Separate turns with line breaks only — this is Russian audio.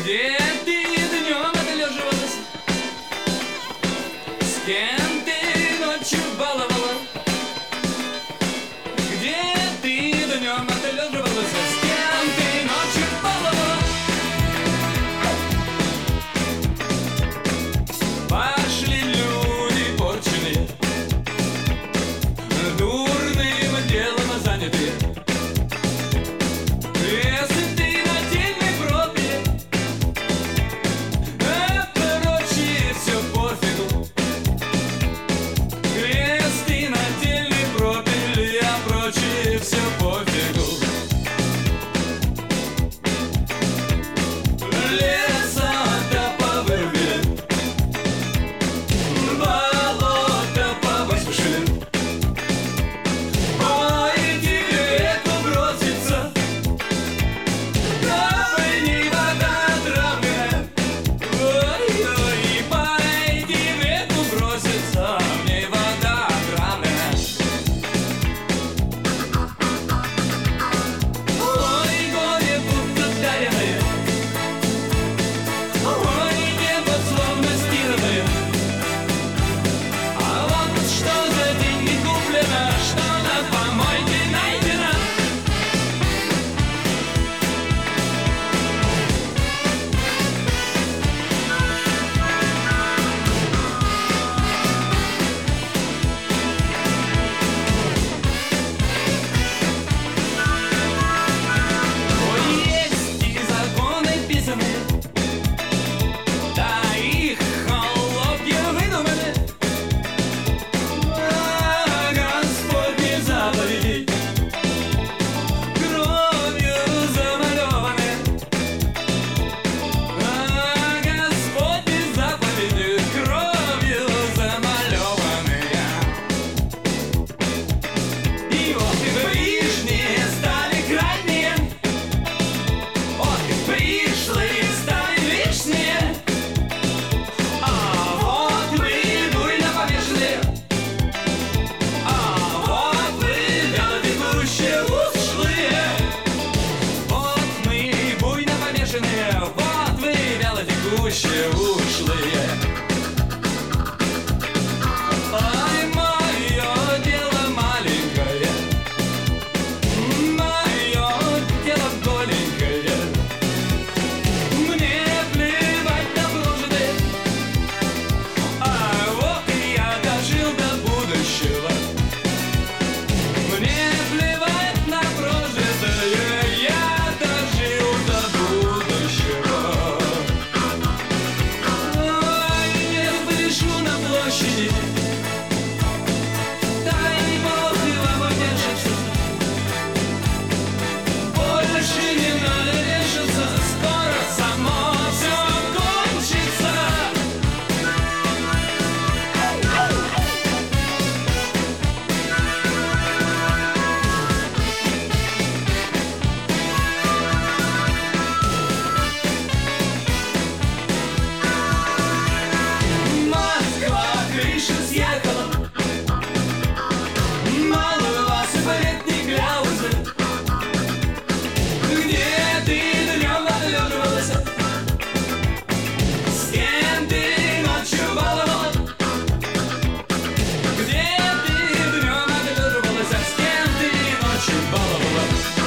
Где ты днем отлеживалась? С кем ты ночью баловала? Где ты днем отлеживалась? С кем ты ночью баловала? Пошли люди порченые, дурным делом занятые. Если ты на дельной пробе, прочее все пофигу. Если ты на дельной пробе, а прочее все пофигу. Леса-то повырубили, болото повысушили. Ой, тебе реку бросится, травы не вода травная. Ой-ой, пойди в реку бросится, мне вода травная. Ой, горе будто даренное, ой, небо словно стиранное. А вот что за деньги куплено, что на помойке найдено. Ой, есть и законы писаны, да их холопья выдуманы. А Господни заповеди кровью замалеваны. А Господни заповеди кровью замалеваны. И вот и ближние стали крайние, ох, и пришлые стали лишние. А вот вы буйно помешаны, а вот вы вялотекущие ушлые. Вот мы буйно помешаны, вот вы вялотекущие ушлые. Ай, мое дело маленькое, мое дело голенькое. Мне плевать на прошлое, а вот и я дожил до будущего. Мне плевать на прошлое, я дожил до будущего. Ой, я пляшу на площади, дай Бог вам утешиться. Больше не надо вешаться, скоро само все кончится. Москва, крыша съехала, мало вас и балетные кляузы. Где ты днем отлеживалась? С кем ты ночью баловала? Где ты днем отлеживалась? С кем ты ночью баловала?